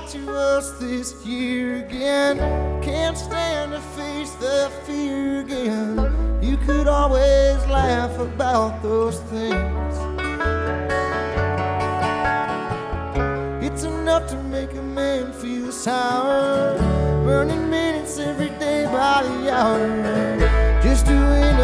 to us this year again. Can't stand to face the fear again. You could always laugh about those things. It's enough to make a man feel sour, burning minutes every day by the hour, just doing